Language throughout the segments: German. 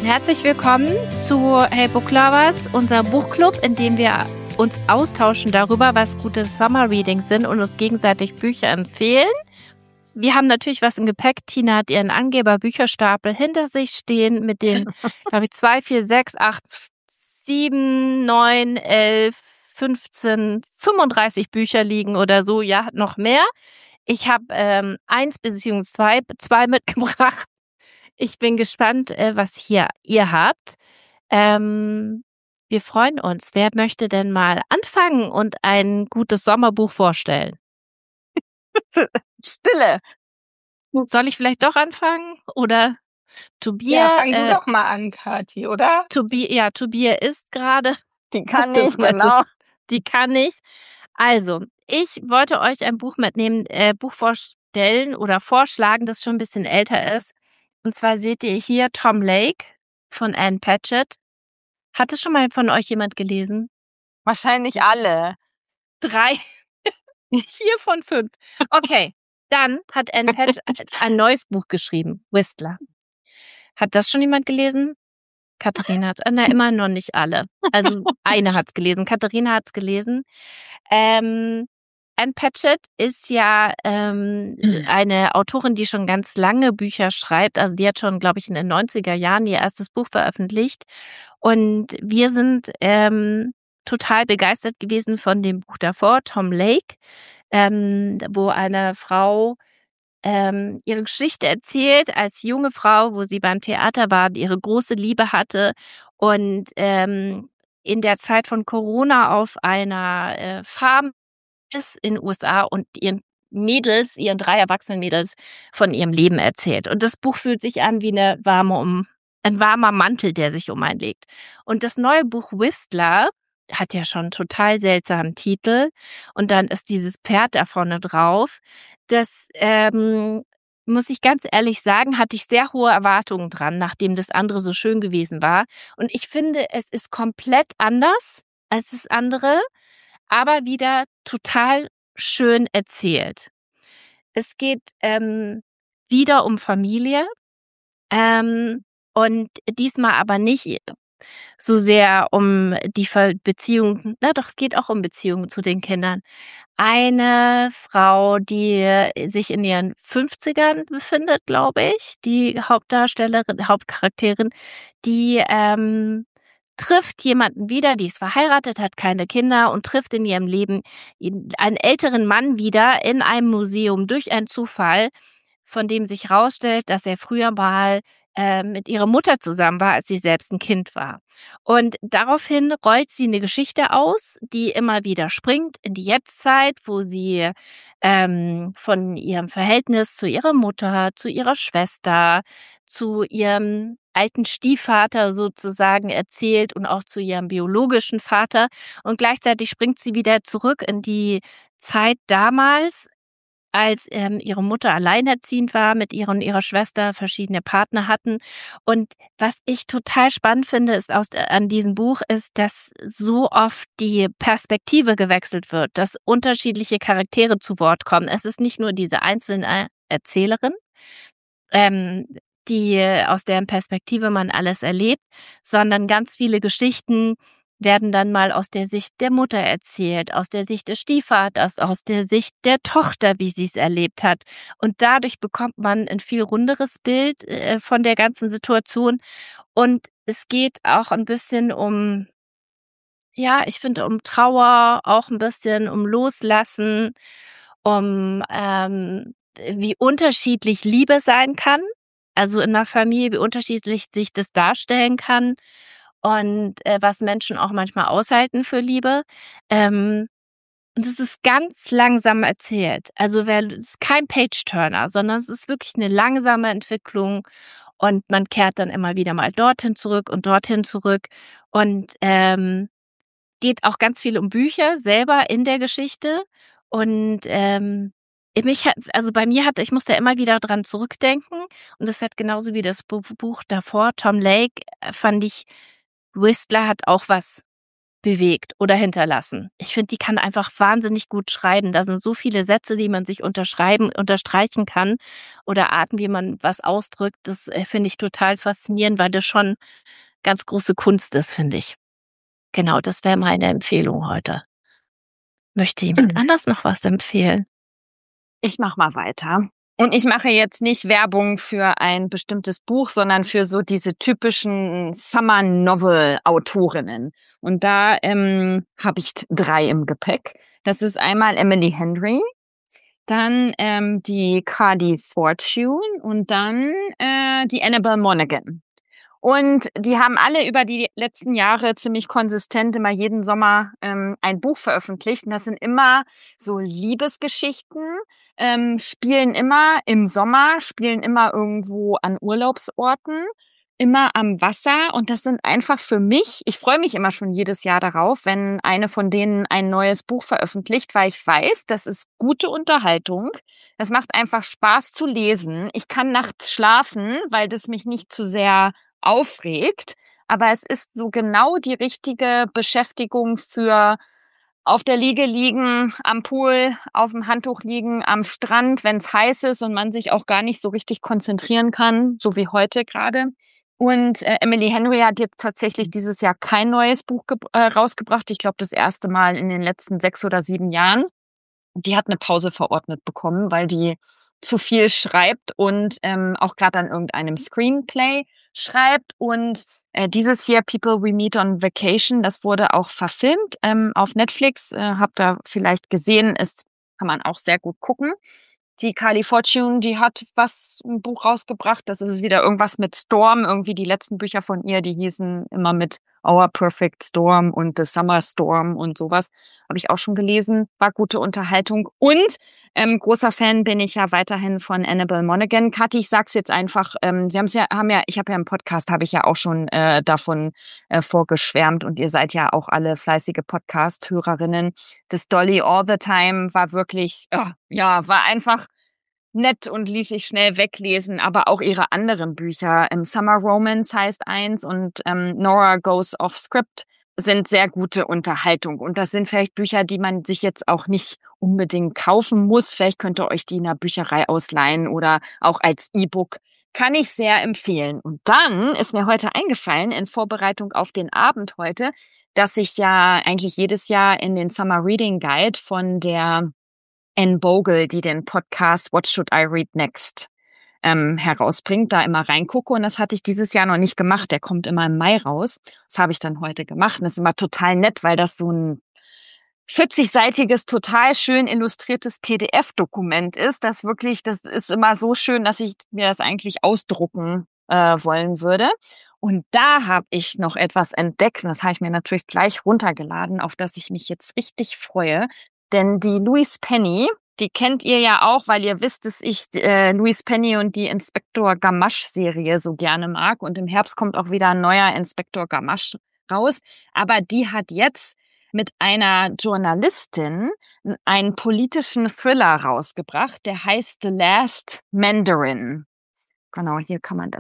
Herzlich willkommen zu Hey Book Lovers, unser Buchclub, in dem wir uns austauschen darüber, was gute Summer Readings sind und uns gegenseitig Bücher empfehlen. Wir haben natürlich was im Gepäck. Tina hat ihren Angeber-Bücherstapel hinter sich stehen mit den, glaube ich, 2, 4, 6, 8, 7, 9, 11, 15, 35 Bücher liegen oder so. Ja, noch mehr. Ich habe 1 bzw. 2 mitgebracht. Ich bin gespannt, was hier ihr habt. Wir freuen uns. Wer möchte denn mal anfangen und ein gutes Sommerbuch vorstellen? Stille. Soll ich vielleicht doch anfangen? Oder Tobias? Ja, fang du doch mal an, Kathi, oder? Tobias ist gerade. Die kann ich, genau. Die kann ich. Also, ich wollte euch ein Buch mitnehmen, Buch vorstellen oder vorschlagen, das schon ein bisschen älter ist. Und zwar seht ihr hier Tom Lake von Anne Patchett. Hat es schon mal von euch jemand gelesen? Wahrscheinlich alle. 3, 4 von 5. Okay, dann hat Anne Patchett ein neues Buch geschrieben, Whistler. Hat das schon jemand gelesen? Katharina hat, immer noch nicht alle. Also eine hat's gelesen, Katharina hat's gelesen. Anne Patchett ist ja eine Autorin, die schon ganz lange Bücher schreibt. Also die hat schon, glaube ich, in den 90er Jahren ihr erstes Buch veröffentlicht. Und wir sind total begeistert gewesen von dem Buch davor, Tom Lake, wo eine Frau ihre Geschichte erzählt als junge Frau, wo sie beim Theater war, ihre große Liebe hatte und in der Zeit von Corona auf einer Farm ist in den USA und ihren 3 erwachsenen Mädels von ihrem Leben erzählt. Und das Buch fühlt sich an wie ein warmer Mantel, der sich um einen legt. Und das neue Buch Whistler hat ja schon einen total seltsamen Titel. Und dann ist dieses Pferd da vorne drauf. Das, muss ich ganz ehrlich sagen, hatte ich sehr hohe Erwartungen dran, nachdem das andere so schön gewesen war. Und ich finde, es ist komplett anders als das andere, aber wieder total schön erzählt. Es geht wieder um Familie und diesmal aber nicht so sehr um die Beziehung, na doch, es geht auch um Beziehungen zu den Kindern. Eine Frau, die sich in ihren 50ern befindet, glaube ich, die Hauptcharakterin, die trifft jemanden wieder, die ist verheiratet, hat keine Kinder und trifft in ihrem Leben einen älteren Mann wieder in einem Museum durch einen Zufall, von dem sich herausstellt, dass er früher mal mit ihrer Mutter zusammen war, als sie selbst ein Kind war. Und daraufhin rollt sie eine Geschichte aus, die immer wieder springt in die Jetztzeit, wo sie von ihrem Verhältnis zu ihrer Mutter, zu ihrer Schwester, zu ihrem alten Stiefvater sozusagen erzählt und auch zu ihrem biologischen Vater. Und gleichzeitig springt sie wieder zurück in die Zeit damals, als ihre Mutter alleinerziehend war, mit ihrer und ihrer Schwester verschiedene Partner hatten. Und was ich total spannend finde, ist an diesem Buch, ist, dass so oft die Perspektive gewechselt wird, dass unterschiedliche Charaktere zu Wort kommen. Es ist nicht nur diese einzelne Erzählerin, die aus deren Perspektive man alles erlebt, sondern ganz viele Geschichten werden dann mal aus der Sicht der Mutter erzählt, aus der Sicht des Stiefvaters, aus der Sicht der Tochter, wie sie es erlebt hat. Und dadurch bekommt man ein viel runderes Bild von der ganzen Situation. Und es geht auch ein bisschen ich finde, um Trauer, auch ein bisschen um Loslassen, um wie unterschiedlich Liebe sein kann. Also in einer Familie, wie unterschiedlich sich das darstellen kann und was Menschen auch manchmal aushalten für Liebe. Und es ist ganz langsam erzählt. Also es ist kein Page-Turner, sondern es ist wirklich eine langsame Entwicklung und man kehrt dann immer wieder mal dorthin zurück und dorthin zurück und geht auch ganz viel um Bücher selber in der Geschichte und ich musste immer wieder dran zurückdenken und das hat genauso wie das Buch davor, Tom Lake, fand ich, Whistler hat auch was bewegt oder hinterlassen. Ich finde, die kann einfach wahnsinnig gut schreiben. Da sind so viele Sätze, die man sich unterstreichen kann oder Arten, wie man was ausdrückt. Das finde ich total faszinierend, weil das schon ganz große Kunst ist, finde ich. Genau, das wäre meine Empfehlung heute. Möchte jemand anders noch was empfehlen? Ich mache mal weiter. Und ich mache jetzt nicht Werbung für ein bestimmtes Buch, sondern für so diese typischen Summer Novel Autorinnen. Und da habe ich 3 im Gepäck. Das ist einmal Emily Henry, dann die Carly Fortune und dann die Annabel Monaghan. Und die haben alle über die letzten Jahre ziemlich konsistent immer jeden Sommer ein Buch veröffentlicht. Und das sind immer so Liebesgeschichten, spielen immer im Sommer, spielen immer irgendwo an Urlaubsorten, immer am Wasser. Und das sind einfach für mich, ich freue mich immer schon jedes Jahr darauf, wenn eine von denen ein neues Buch veröffentlicht, weil ich weiß, das ist gute Unterhaltung. Das macht einfach Spaß zu lesen. Ich kann nachts schlafen, weil das mich nicht zu sehr aufregt, aber es ist so genau die richtige Beschäftigung für auf der Liege liegen, am Pool, auf dem Handtuch liegen, am Strand, wenn es heiß ist und man sich auch gar nicht so richtig konzentrieren kann, so wie heute gerade. Und Emily Henry hat jetzt tatsächlich dieses Jahr kein neues Buch rausgebracht. Ich glaube, das erste Mal in den letzten 6 oder 7 Jahren. Die hat eine Pause verordnet bekommen, weil die zu viel schreibt und auch gerade an irgendeinem Screenplay schreibt. Und dieses Jahr People We Meet on Vacation, das wurde auch verfilmt auf Netflix. Habt ihr vielleicht gesehen, kann man auch sehr gut gucken. Die Carly Fortune, die hat ein Buch rausgebracht. Das ist wieder irgendwas mit Storm. Irgendwie die letzten Bücher von ihr, die hießen immer mit Our Perfect Storm und The Summer Storm und sowas. Habe ich auch schon gelesen. War gute Unterhaltung. Und großer Fan bin ich ja weiterhin von Annabel Monaghan. Kathi, ich sag's jetzt einfach, ich habe ja im Podcast, habe ich ja auch schon davon vorgeschwärmt und ihr seid ja auch alle fleißige Podcast-Hörerinnen. Das Dolly All the Time war wirklich, war einfach nett und ließ sich schnell weglesen, aber auch ihre anderen Bücher. Summer Romance heißt eins und Nora Goes Off Script sind sehr gute Unterhaltung. Und das sind vielleicht Bücher, die man sich jetzt auch nicht unbedingt kaufen muss. Vielleicht könnt ihr euch die in der Bücherei ausleihen oder auch als E-Book. Kann ich sehr empfehlen. Und dann ist mir heute eingefallen, in Vorbereitung auf den Abend heute, dass ich ja eigentlich jedes Jahr in den Summer Reading Guide von der Anne Bogle, die den Podcast What Should I Read Next herausbringt, da immer reingucke. Und das hatte ich dieses Jahr noch nicht gemacht. Der kommt immer im Mai raus. Das habe ich dann heute gemacht. Und das ist immer total nett, weil das so ein 40-seitiges, total schön illustriertes PDF-Dokument ist. Das ist immer so schön, dass ich mir das eigentlich ausdrucken wollen würde. Und da habe ich noch etwas entdeckt. Und das habe ich mir natürlich gleich runtergeladen, auf das ich mich jetzt richtig freue. Denn die Louise Penny, die kennt ihr ja auch, weil ihr wisst, dass ich Louise Penny und die Inspektor Gamache-Serie so gerne mag. Und im Herbst kommt auch wieder ein neuer Inspektor Gamache raus. Aber die hat jetzt mit einer Journalistin einen politischen Thriller rausgebracht, der heißt The Last Mandarin. Genau, hier kann man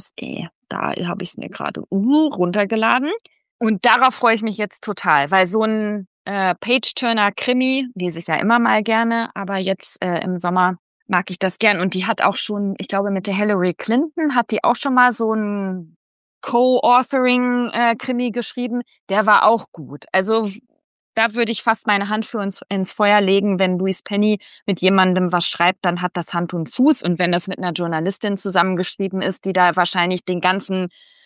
da habe ich es mir gerade runtergeladen. Und darauf freue ich mich jetzt total, weil so ein Page-Turner-Krimi lese ich ja immer mal gerne, aber jetzt im Sommer mag ich das gern. Und die hat auch schon, ich glaube mit der Hillary Clinton, hat die auch schon mal so ein Co-Authoring-Krimi geschrieben. Der war auch gut. Also da würde ich fast meine Hand für uns ins Feuer legen, wenn Louise Penny mit jemandem was schreibt, dann hat das Hand und Fuß. Und wenn das mit einer Journalistin zusammengeschrieben ist, die da wahrscheinlich die ganzen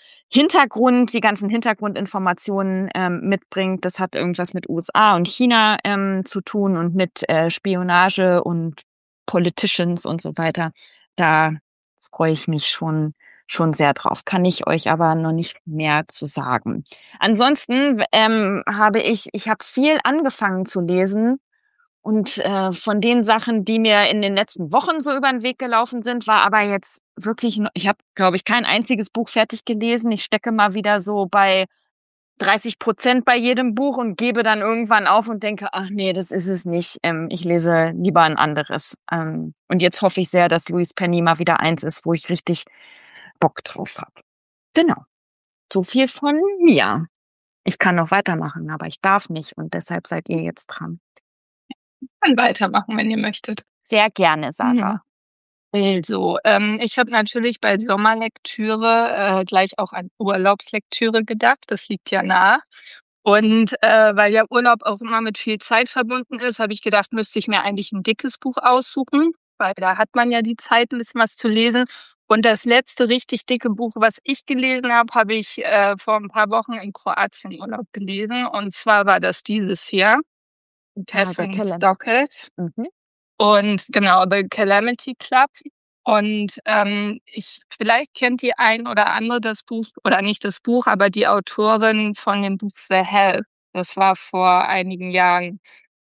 Hintergrundinformationen mitbringt, das hat irgendwas mit USA und China zu tun und mit Spionage und Politicians und so weiter. Da freue ich mich schon sehr drauf. Kann ich euch aber noch nicht mehr zu sagen. Ansonsten habe ich habe viel angefangen zu lesen und von den Sachen, die mir in den letzten Wochen so über den Weg gelaufen sind, war aber jetzt wirklich, ich habe, glaube ich, kein einziges Buch fertig gelesen. Ich stecke mal wieder so bei 30% bei jedem Buch und gebe dann irgendwann auf und denke, ach nee, das ist es nicht. Ich lese lieber ein anderes. Und jetzt hoffe ich sehr, dass Louise Penny mal wieder eins ist, wo ich richtig Bock drauf habe. Genau. So viel von mir. Ich kann noch weitermachen, aber ich darf nicht und deshalb seid ihr jetzt dran. Kann weitermachen, wenn ihr möchtet. Sehr gerne, Sarah. Also, ich habe natürlich bei Sommerlektüre gleich auch an Urlaubslektüre gedacht. Das liegt ja nah. Und weil ja Urlaub auch immer mit viel Zeit verbunden ist, habe ich gedacht, müsste ich mir eigentlich ein dickes Buch aussuchen, weil da hat man ja die Zeit, ein bisschen was zu lesen. Und das letzte richtig dicke Buch, was ich gelesen habe ich vor ein paar Wochen in Kroatien Urlaub gelesen. Und zwar war das dieses Jahr. Catherine Stockett. Und genau, The Calamity Club. Und vielleicht kennt die ein oder andere das Buch, oder nicht das Buch, aber die Autorin von dem Buch The Hell. Das war vor einigen Jahren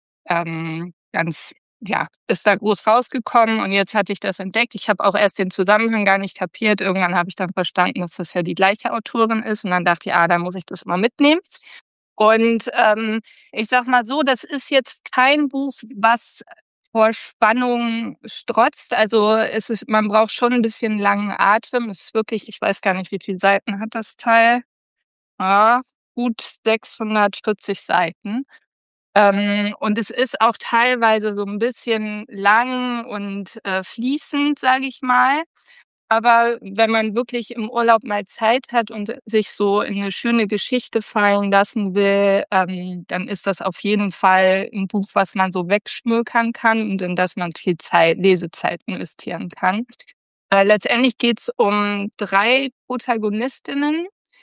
ist da groß rausgekommen und jetzt hatte ich das entdeckt. Ich habe auch erst den Zusammenhang gar nicht kapiert. Irgendwann habe ich dann verstanden, dass das ja die gleiche Autorin ist und dann dachte ich, da muss ich das mal mitnehmen. Und ich sag mal so, das ist jetzt kein Buch, was vor Spannung strotzt. Also man braucht schon ein bisschen langen Atem. Es ist wirklich, ich weiß gar nicht, wie viele Seiten hat das Teil? Gut 640 Seiten. Und es ist auch teilweise so ein bisschen lang und fließend, sage ich mal. Aber wenn man wirklich im Urlaub mal Zeit hat und sich so in eine schöne Geschichte fallen lassen will, dann ist das auf jeden Fall ein Buch, was man so wegschmökern kann und in das man viel Lesezeit investieren kann. Letztendlich geht's um 3 Protagonistinnen.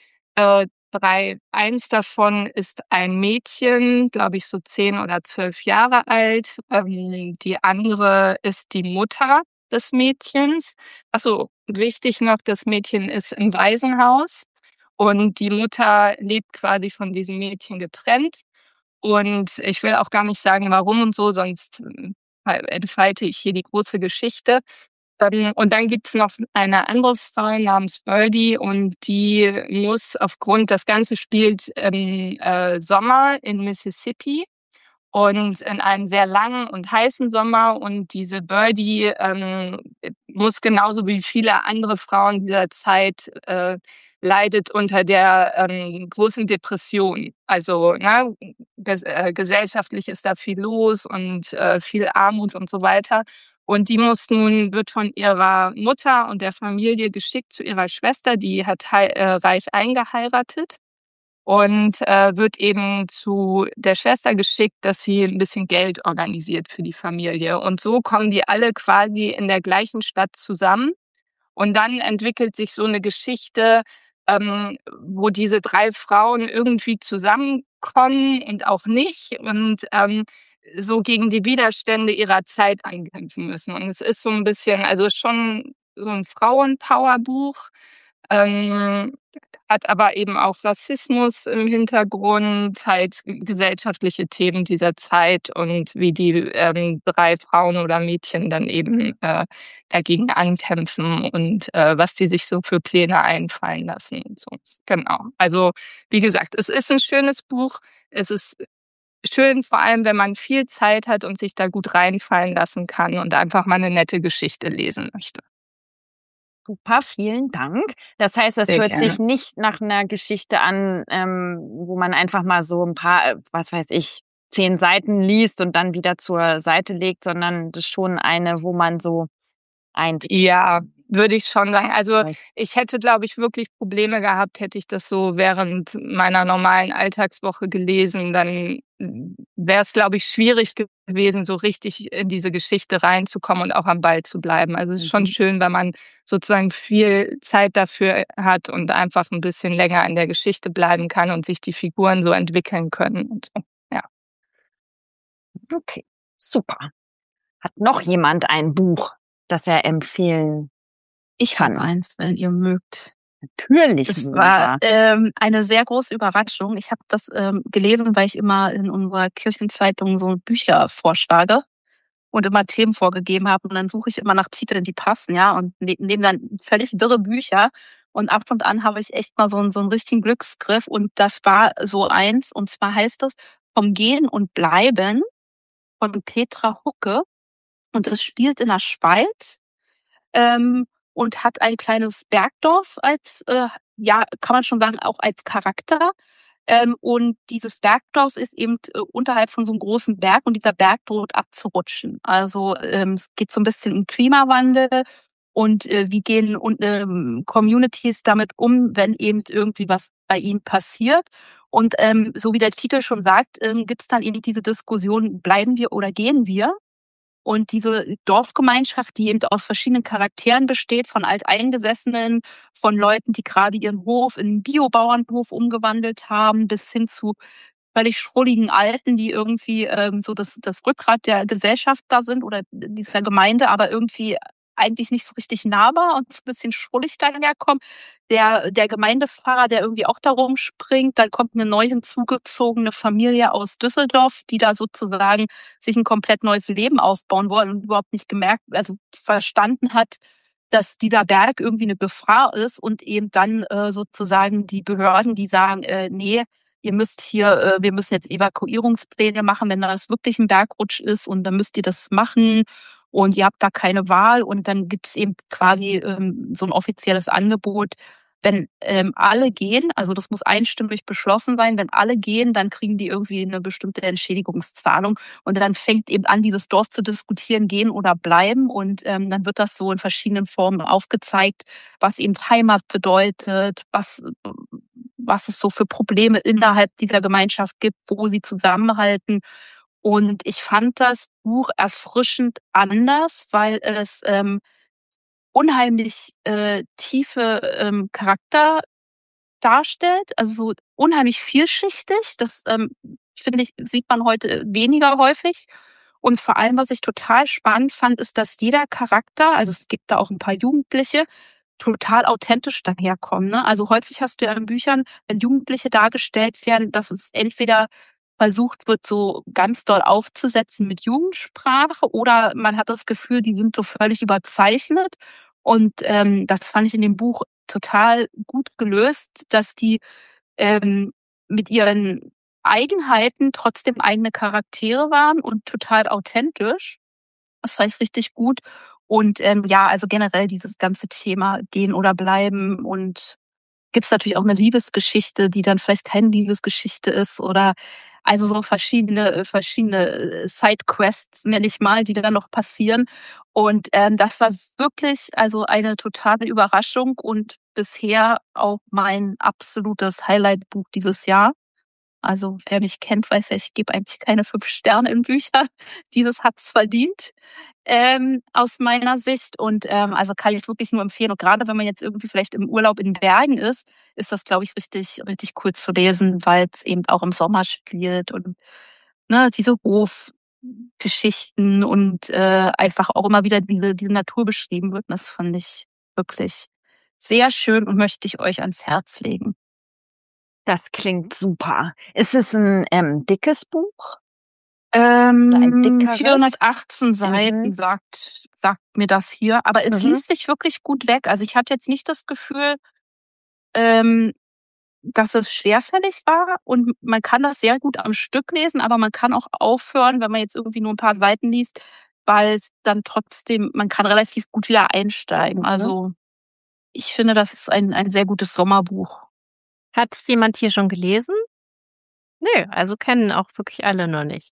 Eins davon ist ein Mädchen, glaube ich, so 10 oder 12 Jahre alt. Die andere ist die Mutter des Mädchens. Wichtig noch, das Mädchen ist im Waisenhaus und die Mutter lebt quasi von diesem Mädchen getrennt. Und ich will auch gar nicht sagen, warum und so, sonst entfalte ich hier die große Geschichte. Und dann gibt's noch eine andere Frau namens Birdie und die das Ganze spielt im Sommer in Mississippi und in einem sehr langen und heißen Sommer. Und diese Birdie muss genauso wie viele andere Frauen dieser Zeit leidet unter der großen Depression. Also gesellschaftlich ist da viel los und viel Armut und so weiter. Und die wird von ihrer Mutter und der Familie geschickt zu ihrer Schwester, die hat reich eingeheiratet und wird eben zu der Schwester geschickt, dass sie ein bisschen Geld organisiert für die Familie. Und so kommen die alle quasi in der gleichen Stadt zusammen. Und dann entwickelt sich so eine Geschichte, wo diese 3 Frauen irgendwie zusammenkommen und auch nicht und so gegen die Widerstände ihrer Zeit ankämpfen müssen. Und es ist so ein bisschen, also schon so ein Frauenpowerbuch, ähm, hat aber eben auch Rassismus im Hintergrund, halt gesellschaftliche Themen dieser Zeit und wie die 3 Frauen oder Mädchen dann eben dagegen ankämpfen und was die sich so für Pläne einfallen lassen und so. Genau. Also wie gesagt, es ist ein schönes Buch. Es ist schön, vor allem wenn man viel Zeit hat und sich da gut reinfallen lassen kann und einfach mal eine nette Geschichte lesen möchte. Super, vielen Dank. Das heißt, es Sehr hört gerne. sich nicht nach einer Geschichte an, wo man einfach mal so ein paar, 10 Seiten liest und dann wieder zur Seite legt, sondern das ist schon eine, wo man so Ja, würde ich schon sagen. Also ich hätte, glaube ich, wirklich Probleme gehabt, hätte ich das so während meiner normalen Alltagswoche gelesen. Dann wäre es, glaube ich, schwierig gewesen, so richtig in diese Geschichte reinzukommen und auch am Ball zu bleiben. Also es ist schon schön, wenn man sozusagen viel Zeit dafür hat und einfach ein bisschen länger in der Geschichte bleiben kann und sich die Figuren so entwickeln können und so. Ja. Okay, super. Hat noch jemand ein Buch, das er empfehlen Ich habe eins, wenn ihr mögt. Natürlich. Es war eine sehr große Überraschung. Ich habe das gelesen, weil ich immer in unserer Kirchenzeitung so Bücher vorschlage und immer Themen vorgegeben habe. Und dann suche ich immer nach Titeln, die passen, ja, und nehme dann völlig wirre Bücher. Und ab und an habe ich echt mal so einen richtigen Glücksgriff. Und das war so eins. Und zwar heißt es Vom Gehen und Bleiben von Petra Hucke. Und es spielt in der Schweiz. Und hat ein kleines Bergdorf als, kann man schon sagen, auch als Charakter. Und dieses Bergdorf ist eben unterhalb von so einem großen Berg und dieser Berg droht abzurutschen. Also es geht so ein bisschen um Klimawandel und wie gehen Communities damit um, wenn eben irgendwie was bei ihnen passiert. Und so wie der Titel schon sagt, gibt es dann eben diese Diskussion, bleiben wir oder gehen wir? Und diese Dorfgemeinschaft, die eben aus verschiedenen Charakteren besteht, von Alteingesessenen, von Leuten, die gerade ihren Hof in einen Biobauernhof umgewandelt haben, bis hin zu völlig schrulligen Alten, die irgendwie so das Rückgrat der Gesellschaft da sind oder dieser Gemeinde, aber irgendwie eigentlich nicht so richtig nahbar und so ein bisschen schrullig daherkommen. Der Gemeindepfarrer, der irgendwie auch da rumspringt, dann kommt eine neu hinzugezogene Familie aus Düsseldorf, die da sozusagen sich ein komplett neues Leben aufbauen wollen und überhaupt nicht also verstanden hat, dass dieser Berg irgendwie eine Gefahr ist und eben dann sozusagen die Behörden, die sagen, nee, ihr müsst hier, wir müssen jetzt Evakuierungspläne machen, wenn das wirklich ein Bergrutsch ist und dann müsst ihr das machen und ihr habt da keine Wahl und dann gibt es eben quasi so ein offizielles Angebot, wenn alle gehen, also das muss einstimmig beschlossen sein, wenn alle gehen, dann kriegen die irgendwie eine bestimmte Entschädigungszahlung und dann fängt eben an, dieses Dorf zu diskutieren, gehen oder bleiben und dann wird das so in verschiedenen Formen aufgezeigt, was eben Heimat bedeutet, was es so für Probleme innerhalb dieser Gemeinschaft gibt, wo sie zusammenhalten. Und ich fand das Buch erfrischend anders, weil es unheimlich tiefe Charakter darstellt, also so unheimlich vielschichtig. Das finde ich, sieht man heute weniger häufig. Und vor allem, was ich total spannend fand, ist, dass jeder Charakter, also es gibt da auch ein paar Jugendliche, total authentisch daherkommen. Ne? Also häufig hast du ja in Büchern, wenn Jugendliche dargestellt werden, dass es entweder versucht wird, so ganz doll aufzusetzen mit Jugendsprache oder man hat das Gefühl, die sind so völlig überzeichnet. Und das fand ich in dem Buch total gut gelöst, dass die mit ihren Eigenheiten trotzdem eigene Charaktere waren und total authentisch. Das fand ich richtig gut. Und ja, also generell dieses ganze Thema Gehen oder Bleiben und gibt's natürlich auch eine Liebesgeschichte, die dann vielleicht keine Liebesgeschichte ist oder also so verschiedene Sidequests, nenne ich mal, die dann noch passieren. Und das war wirklich also eine totale Überraschung und bisher auch mein absolutes Highlight-Buch dieses Jahr. Also wer mich kennt, weiß ja, ich gebe eigentlich keine 5 Sterne in Bücher. Dieses hat's verdient, aus meiner Sicht. Und also kann ich wirklich nur empfehlen. Und gerade wenn man jetzt irgendwie vielleicht im Urlaub in den Bergen ist das, glaube ich, richtig, richtig cool zu lesen, weil es eben auch im Sommer spielt und ne, diese Hofgeschichten und einfach auch immer wieder diese Natur beschrieben wird. Und das fand ich wirklich sehr schön und möchte ich euch ans Herz legen. Das klingt super. Ist es ein dickes Buch? ein dickeres? 418 Seiten sagt mir das hier. Aber es Mhm. liest sich wirklich gut weg. Also ich hatte jetzt nicht das Gefühl, dass es schwerfällig war. Und man kann das sehr gut am Stück lesen, aber man kann auch aufhören, wenn man jetzt irgendwie nur ein paar Seiten liest, weil es dann trotzdem, man kann relativ gut wieder einsteigen. Mhm. Also ich finde, das ist ein sehr gutes Sommerbuch. Hat es jemand hier schon gelesen? Nö, also kennen auch wirklich alle noch nicht.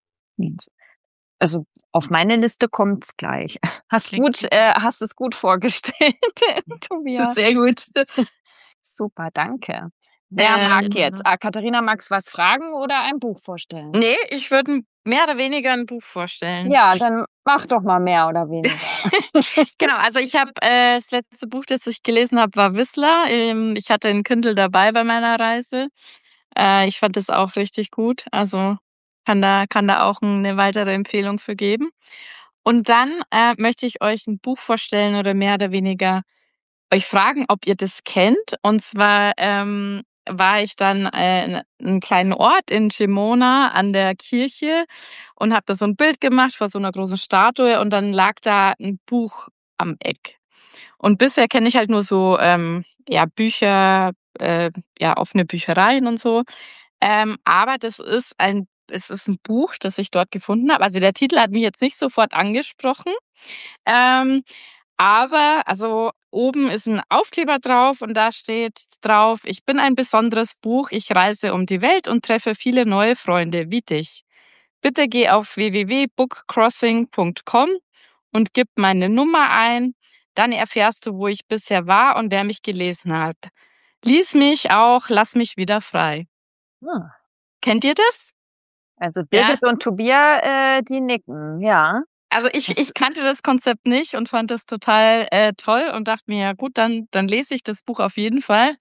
Also auf meine Liste kommt's gleich. Hast es gut vorgestellt, Tobias. Sehr gut. Super, danke. Wer mag jetzt? Katharina, magst du was fragen oder ein Buch vorstellen? Nee, ich würde mehr oder weniger ein Buch vorstellen. Ja, dann mach doch mal mehr oder weniger. Genau, also ich habe das letzte Buch, das ich gelesen habe, war Whistler. Ich hatte ein Kindle dabei bei meiner Reise. Ich fand das auch richtig gut. Also kann da auch eine weitere Empfehlung für geben. Und dann möchte ich euch ein Buch vorstellen oder mehr oder weniger euch fragen, ob ihr das kennt. Und zwar war ich dann in einem kleinen Ort in Gemona an der Kirche und habe da so ein Bild gemacht vor so einer großen Statue und dann lag da ein Buch am Eck. Und bisher kenne ich halt nur so Bücher, offene Büchereien und so. Aber es ist ein Buch, das ich dort gefunden habe. Also der Titel hat mich jetzt nicht sofort angesprochen. Aber also oben ist ein Aufkleber drauf und da steht drauf: Ich bin ein besonderes Buch, ich reise um die Welt und treffe viele neue Freunde wie dich. Bitte geh auf www.bookcrossing.com und gib meine Nummer ein. Dann erfährst du, wo ich bisher war und wer mich gelesen hat. Lies mich auch, lass mich wieder frei. Ah. Kennt ihr das? Also Birgit und Tobias, die nicken, ja. Also ich kannte das Konzept nicht und fand das total toll und dachte mir, ja gut, dann lese ich das Buch auf jeden Fall.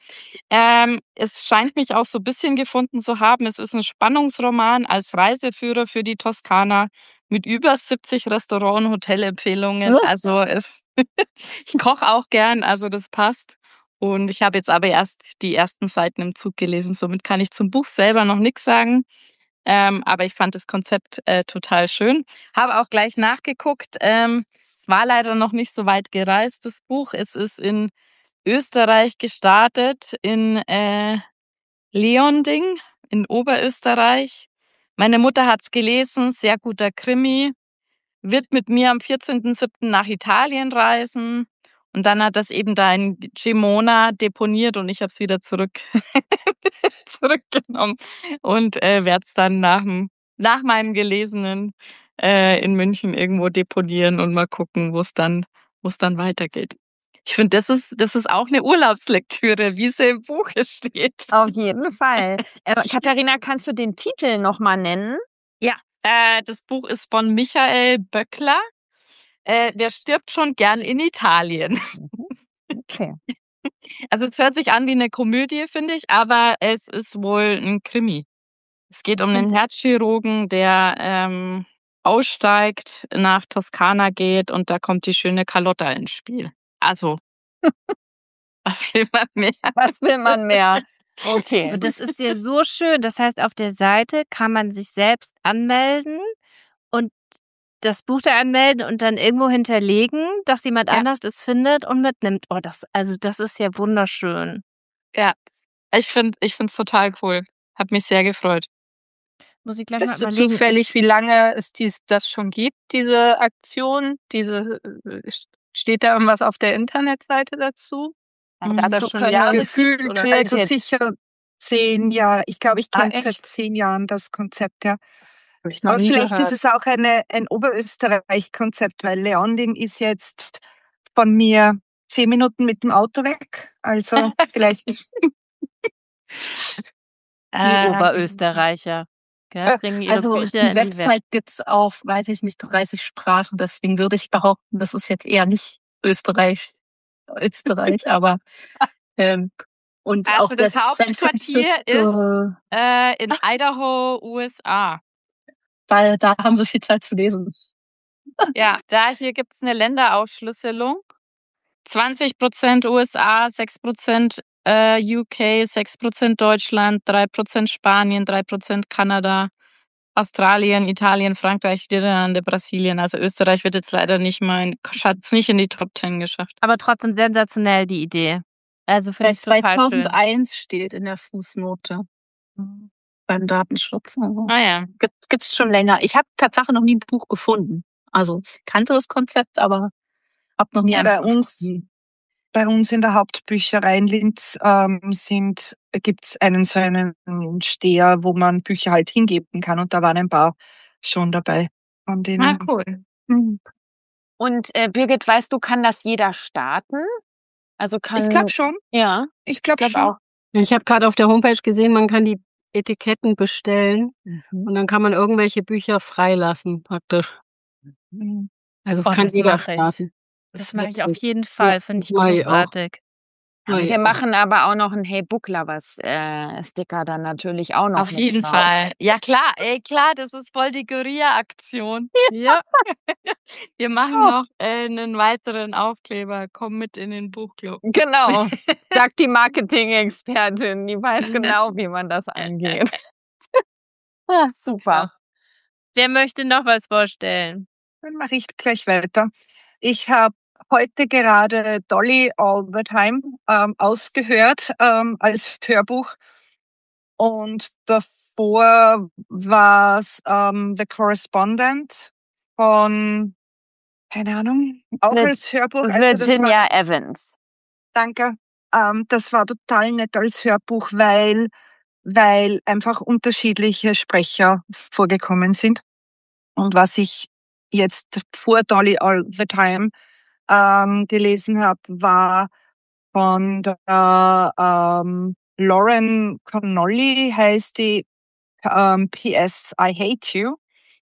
Es scheint mich auch so ein bisschen gefunden zu haben. Es ist ein Spannungsroman als Reiseführer für die Toskana mit über 70 Restaurant- und Hotelempfehlungen. Also ich koche auch gern, also das passt. Und ich habe jetzt aber erst die ersten Seiten im Zug gelesen. Somit kann ich zum Buch selber noch nichts sagen. Aber ich fand das Konzept total schön. Habe auch gleich nachgeguckt. Es war leider noch nicht so weit gereist, das Buch. Es ist in Österreich gestartet, in Leonding in Oberösterreich. Meine Mutter hat's gelesen, sehr guter Krimi. Wird mit mir am 14.07. nach Italien reisen. Und dann hat das eben da in Gemona deponiert und ich habe es wieder zurückgenommen und werde es dann nach meinem Gelesenen in München irgendwo deponieren und mal gucken, wo es dann weitergeht. Ich finde, das ist auch eine Urlaubslektüre, wie sie im Buche steht. Auf jeden Fall. Katharina, kannst du den Titel nochmal nennen? Ja, das Buch ist von Michael Böckler. Wer stirbt schon gern in Italien? Okay. Also es hört sich an wie eine Komödie, finde ich, aber es ist wohl ein Krimi. Es geht um einen Herzchirurgen, der aussteigt, nach Toskana geht und da kommt die schöne Carlotta ins Spiel. Also, was will man mehr? Was will man mehr? Okay. Und das ist ja so schön. Das heißt, auf der Seite kann man sich selbst anmelden und das Buch da anmelden und dann irgendwo hinterlegen, dass jemand anders es findet und mitnimmt. Oh, das ist ja wunderschön. Ja, ich find's total cool. Hat mich sehr gefreut. Muss ich gleich Weißt mal du überlegen. zufällig, wie lange es das schon gibt, diese Aktion? Steht da irgendwas auf der Internetseite dazu? Ist das schon Jahre gefühlt oder? also sicher 10 Jahre. Ich glaube, ich kenne seit echt? 10 Jahren das Konzept, ja. Hab ich noch Aber nie vielleicht gehört. ist es auch ein Oberösterreich-Konzept, weil Leonding ist jetzt von mir 10 Minuten mit dem Auto weg. Also vielleicht. Die Oberösterreicher. Gell, bringen ihre Also Bücher die in die Welt. Website gibt's auf, weiß ich nicht, 30 Sprachen. Deswegen würde ich behaupten, das ist jetzt eher nicht Österreich, aber und Also auch das San Hauptquartier Francisco, ist in Idaho, USA. weil da haben sie viel Zeit zu lesen. Ja, hier gibt's eine Länderaufschlüsselung. 20% USA, 6% UK, 6% Deutschland, 3% Spanien, 3% Kanada, Australien, Italien, Frankreich, Niederlande, Brasilien. Also Österreich wird jetzt leider hat's nicht in die Top 10 geschafft. Aber trotzdem sensationell, die Idee. Also finde ich Seit total schön. 2001 steht in der Fußnote beim Datenschutz. Also Ah ja. gibt's schon länger. Ich habe tatsächlich noch nie ein Buch gefunden. Also ich kannte das Konzept, aber habe noch nie eins gefunden. Bei uns in der Hauptbücherei in Linz gibt's so einen Steher, wo man Bücher halt hingeben kann und da waren ein paar schon dabei. Von denen. Cool. Und Birgit, weißt du, kann das jeder starten? Also Ich glaube schon. Ja. Ich glaube schon. auch. Ich habe gerade auf der Homepage gesehen, man kann die Etiketten bestellen und dann kann man irgendwelche Bücher freilassen, praktisch. Also es kann das jeder mache ich. starten. Das mache ich auf witzig. jeden Fall, Ja, finde ich das mache ich auch. großartig. Mache Aber ich wir auch. machen aber auch noch einen Hey Book Lovers Sticker dann natürlich auch noch. Auf mit jeden drauf. Fall. Ja klar, das ist voll die Guerilla-Aktion. Ja. Wir machen noch einen weiteren Aufkleber. Komm mit in den Buchclub. Genau. Sagt die Marketing-Expertin. Die weiß genau, wie man das angeht. Super. Wer möchte noch was vorstellen? Dann mache ich gleich weiter. Ich habe heute gerade Dolly All the Time ausgehört als Hörbuch. Und davor war es The Correspondent von, keine Ahnung, auch als Hörbuch. Also das Virginia Evans. Danke. Das war total nett als Hörbuch, weil einfach unterschiedliche Sprecher vorgekommen sind. Und was ich jetzt vor Dolly All the Time gelesen habe, war von der Lauren Connolly, heißt die, PS I Hate You.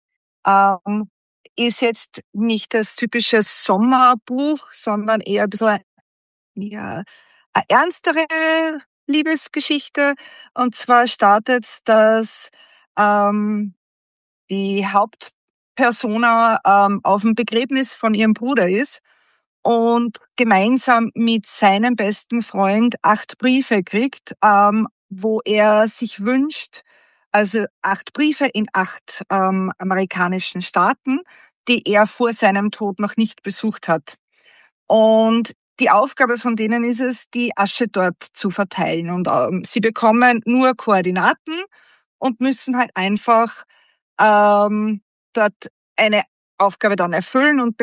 Ist jetzt nicht das typische Sommerbuch, sondern eher ein bisschen eine ernstere Liebesgeschichte. Und zwar startet das die Hauptpersona auf dem Begräbnis von ihrem Bruder ist und gemeinsam mit seinem besten Freund 8 Briefe kriegt, wo er sich wünscht, also 8 Briefe in 8 amerikanischen Staaten, die er vor seinem Tod noch nicht besucht hat. Und die Aufgabe von denen ist es, die Asche dort zu verteilen. Und sie bekommen nur Koordinaten und müssen halt einfach dort eine Aufgabe dann erfüllen und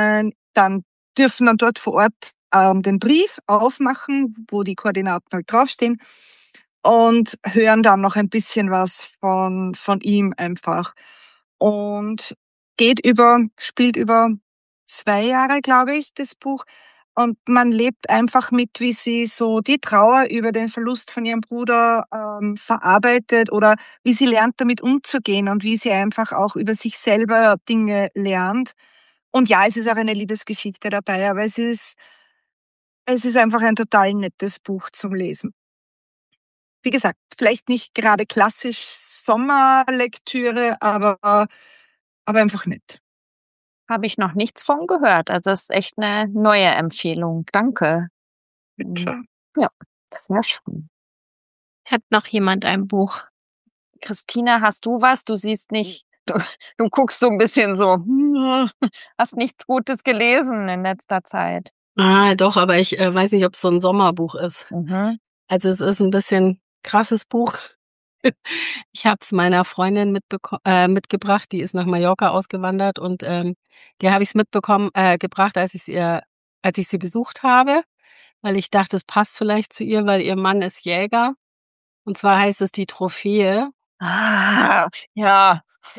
dürfen dann dort vor Ort den Brief aufmachen, wo die Koordinaten halt draufstehen, und hören dann noch ein bisschen was von ihm einfach. Und spielt über 2 Jahre, glaube ich, das Buch. Und man lebt einfach mit, wie sie so die Trauer über den Verlust von ihrem Bruder verarbeitet oder wie sie lernt, damit umzugehen und wie sie einfach auch über sich selber Dinge lernt. Und ja, es ist auch eine Liebesgeschichte dabei, aber es ist einfach ein total nettes Buch zum Lesen. Wie gesagt, vielleicht nicht gerade klassisch Sommerlektüre, aber einfach nett. Habe ich noch nichts von gehört. Also es ist echt eine neue Empfehlung. Danke. Bitte. Ja, das wäre schön. Hat noch jemand ein Buch? Christina, hast du was? Du siehst nicht, du guckst so ein bisschen so, hast nichts Gutes gelesen in letzter Zeit. Doch, aber ich weiß nicht, ob es so ein Sommerbuch ist. Mhm. Also es ist ein bisschen krasses Buch. Ich habe es meiner Freundin mitgebracht, die ist nach Mallorca ausgewandert und der habe ich es gebracht, als ich sie besucht habe, weil ich dachte, es passt vielleicht zu ihr, weil ihr Mann ist Jäger. Und zwar heißt es Die Trophäe. Ah, ja.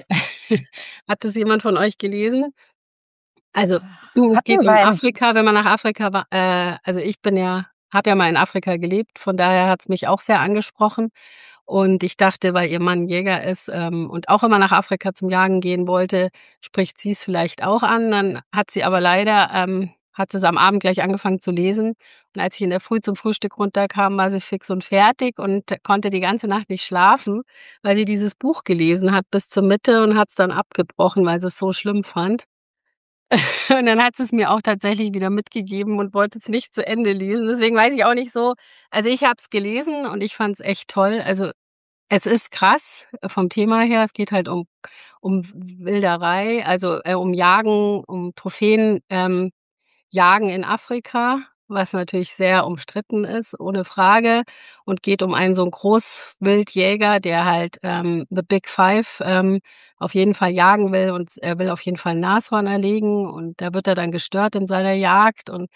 Hat das jemand von euch gelesen? Also es geht um Afrika, wenn man nach Afrika war. Also ich habe ja mal in Afrika gelebt, von daher hat es mich auch sehr angesprochen. Und ich dachte, weil ihr Mann Jäger ist und auch immer nach Afrika zum Jagen gehen wollte, spricht sie es vielleicht auch an. Dann hat sie aber leider, hat sie es am Abend gleich angefangen zu lesen. Und als ich in der Früh zum Frühstück runterkam, war sie fix und fertig und konnte die ganze Nacht nicht schlafen, weil sie dieses Buch gelesen hat bis zur Mitte und hat es dann abgebrochen, weil sie es so schlimm fand. Und dann hat sie es mir auch tatsächlich wieder mitgegeben und wollte es nicht zu Ende lesen. Deswegen weiß ich auch nicht so. Also ich habe es gelesen und ich fand es echt toll. Also es ist krass vom Thema her. Es geht halt um Wilderei, also um Jagen, um Trophäen, Jagen in Afrika, was natürlich sehr umstritten ist, ohne Frage, und geht um einen so einen Großwildjäger, der halt the Big Five auf jeden Fall jagen will und er will auf jeden Fall ein Nashorn erlegen und da wird er dann gestört in seiner Jagd und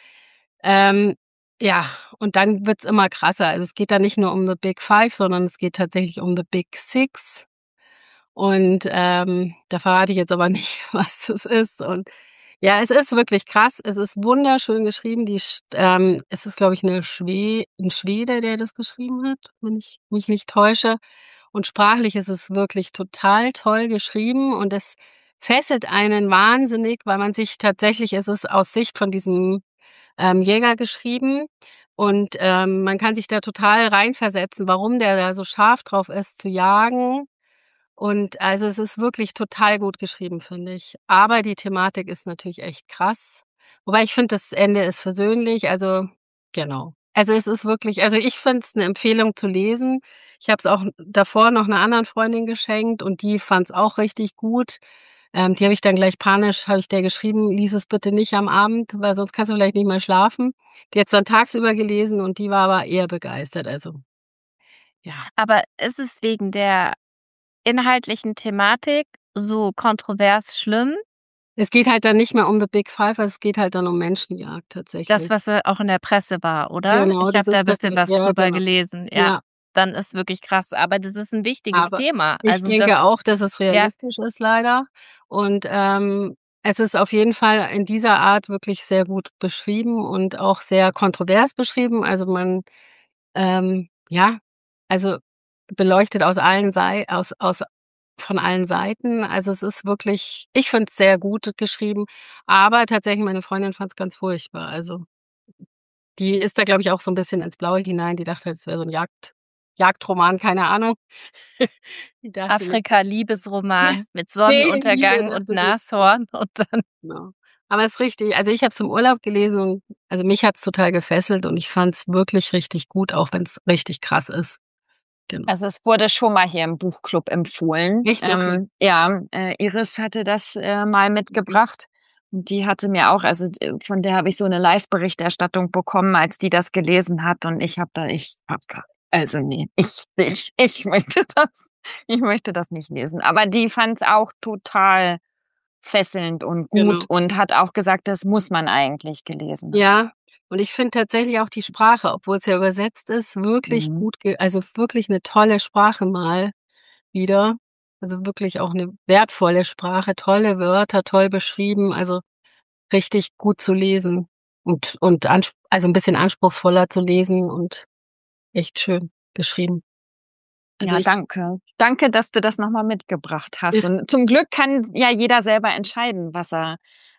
ja, und dann wird's immer krasser. Also es geht da nicht nur um the Big Five, sondern es geht tatsächlich um the Big Six. Und da verrate ich jetzt aber nicht, was das ist. Und ja, es ist wirklich krass. Es ist wunderschön geschrieben. Es ist, glaube ich, ein Schwede, der das geschrieben hat, wenn ich mich nicht täusche. Und sprachlich ist es wirklich total toll geschrieben und es fesselt einen wahnsinnig, weil es ist aus Sicht von diesem Jäger geschrieben und man kann sich da total reinversetzen, warum der da so scharf drauf ist zu jagen. Und also es ist wirklich total gut geschrieben, finde ich. Aber die Thematik ist natürlich echt krass. Wobei ich finde, das Ende ist versöhnlich. Also genau. Also es ist wirklich, also ich finde es eine Empfehlung zu lesen. Ich habe es auch davor noch einer anderen Freundin geschenkt und die fand es auch richtig gut. Die habe ich dann gleich panisch, habe ich der geschrieben, lies es bitte nicht am Abend, weil sonst kannst du vielleicht nicht mehr schlafen. Die hat's dann tagsüber gelesen und die war aber eher begeistert. Also ja. Aber ist es wegen der inhaltlichen Thematik so kontrovers schlimm? Es geht halt dann nicht mehr um The Big Five, es geht halt dann um Menschenjagd tatsächlich. Das, was auch in der Presse war, oder? Genau, ich habe da ein bisschen was drüber gelesen. Ja, dann ist wirklich krass. Aber das ist ein wichtiges Thema. Ich denke auch, dass es realistisch ist, leider. Und es ist auf jeden Fall in dieser Art wirklich sehr gut beschrieben und auch sehr kontrovers beschrieben. Also man, also beleuchtet von allen Seiten. Also es ist wirklich, ich finde es sehr gut geschrieben, aber tatsächlich meine Freundin fand es ganz furchtbar. Also die ist da, glaube ich, auch so ein bisschen ins Blaue hinein. Die dachte, es wäre so ein Jagdroman, keine Ahnung. Afrika-Liebesroman mit Sonnenuntergang und Nashorn und dann. Genau. Aber es ist richtig, also ich habe es im Urlaub gelesen und also mich hat's total gefesselt und ich fand's wirklich richtig gut, auch wenn es richtig krass ist. Genau. Also es wurde schon mal hier im Buchclub empfohlen. Echt? Okay. Iris hatte das mal mitgebracht. Und die hatte mir auch, also von der habe ich so eine Live-Berichterstattung bekommen, als die das gelesen hat. Und ich möchte das nicht lesen. Aber die fand es auch total fesselnd und gut und hat auch gesagt, das muss man eigentlich gelesen haben. Ja, und ich finde tatsächlich auch die Sprache, obwohl es ja übersetzt ist, wirklich gut, also wirklich eine tolle Sprache mal wieder. Also wirklich auch eine wertvolle Sprache, tolle Wörter, toll beschrieben, also richtig gut zu lesen und also ein bisschen anspruchsvoller zu lesen und echt schön geschrieben. Also danke. Danke, dass du das nochmal mitgebracht hast. Und zum Glück kann ja jeder selber entscheiden, was er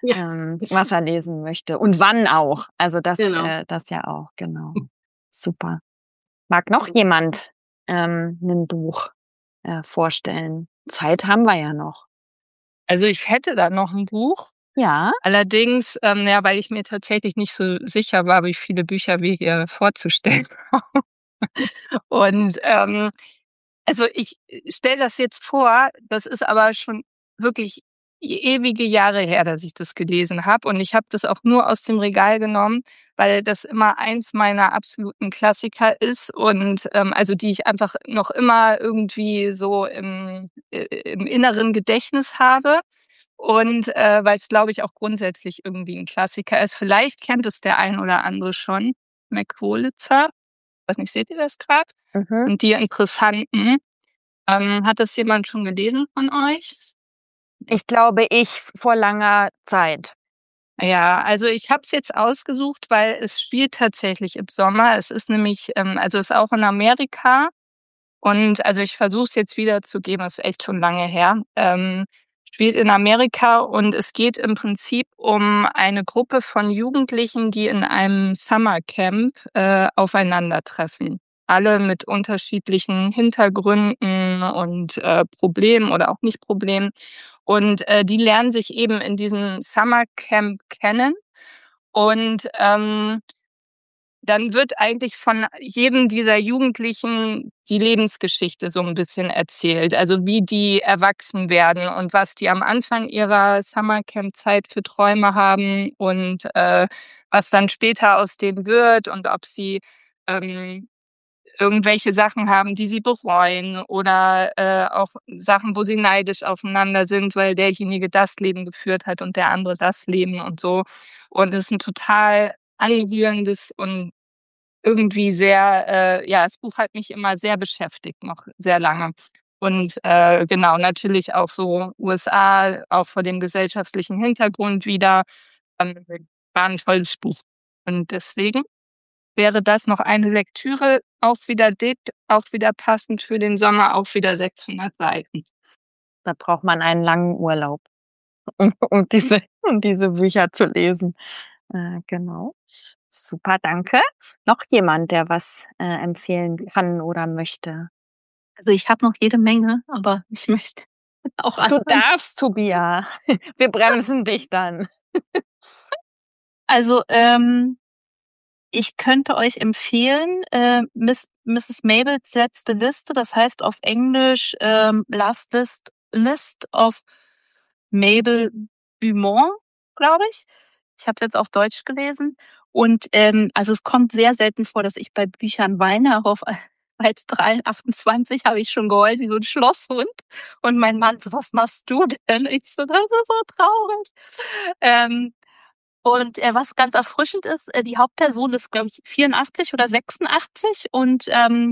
lesen möchte und wann auch. Also das ja auch, genau. Super. Mag noch jemand ein Buch vorstellen? Zeit haben wir ja noch. Also ich hätte da noch ein Buch. Ja. Allerdings, weil ich mir tatsächlich nicht so sicher war, wie viele Bücher wir hier vorzustellen haben. Und also ich stelle das jetzt vor, das ist aber schon wirklich ewige Jahre her, dass ich das gelesen habe. Und ich habe das auch nur aus dem Regal genommen, weil das immer eins meiner absoluten Klassiker ist und also die ich einfach noch immer irgendwie so im inneren Gedächtnis habe. Und weil es, glaube ich, auch grundsätzlich irgendwie ein Klassiker ist. Vielleicht kennt es der ein oder andere schon. Mac Wolitzer. Weiß nicht, seht ihr das gerade? Und die Interessanten. Hat das jemand schon gelesen von euch? Ich glaube, vor langer Zeit. Ja, also ich habe es jetzt ausgesucht, weil es spielt tatsächlich im Sommer. Es ist nämlich, also es ist auch in Amerika. Und also ich versuche es jetzt wiederzugeben, das ist echt schon lange her. Spielt in Amerika und es geht im Prinzip um eine Gruppe von Jugendlichen, die in einem Summercamp aufeinandertreffen. Alle mit unterschiedlichen Hintergründen und Problemen oder auch nicht Problemen. Und die lernen sich eben in diesem Summercamp kennen. Und dann wird eigentlich von jedem dieser Jugendlichen die Lebensgeschichte so ein bisschen erzählt. Also wie die erwachsen werden und was die am Anfang ihrer Summercamp-Zeit für Träume haben und was dann später aus denen wird und ob sie irgendwelche Sachen haben, die sie bereuen oder auch Sachen, wo sie neidisch aufeinander sind, weil derjenige das Leben geführt hat und der andere das Leben und so. Und es ist ein total anrührendes und irgendwie sehr, das Buch hat mich immer sehr beschäftigt, noch sehr lange. Und genau, natürlich auch so USA, auch vor dem gesellschaftlichen Hintergrund wieder, war ein tolles Buch. Und deswegen wäre das noch eine Lektüre, auch wieder dick, auch wieder passend für den Sommer, auch wieder 600 Seiten. Da braucht man einen langen Urlaub, um diese Bücher zu lesen. Genau. Super, danke. Noch jemand, der was empfehlen kann oder möchte? Also ich habe noch jede Menge, aber ich möchte auch Du darfst, Tobia. Wir bremsen dich dann. Also ich könnte euch empfehlen, Mrs. Mabels letzte Liste, das heißt auf Englisch Last List of Mabel Beaumont, glaube ich. Ich habe es jetzt auf Deutsch gelesen. Und also es kommt sehr selten vor, dass ich bei Büchern weine, auch auf Seite 28 habe ich schon geheult wie so ein Schlosshund. Und mein Mann so, was machst du denn? Ich so, das ist so traurig. Und was ganz erfrischend ist, die Hauptperson ist, glaube ich, 84 oder 86 und